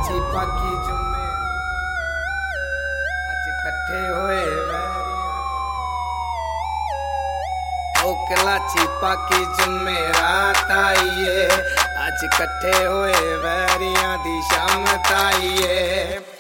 ਕਲਾਚੀ ਪਾਕੀ ਜੁਮੇ ਅੱਜ ਇਕੱਠੇ ਹੋਏ ਵੈਰੀਆਂ ਉਹ ਕਲਾਚੀ ਪਾਕੀ ਜੁਮੇ ਰਾਤ ਆਈਏ ਅੱਜ ਇਕੱਠੇ ਹੋਏ ਵੈਰੀਆਂ ਦੀ ਸ਼ਾਮ ਤਾਈਏ।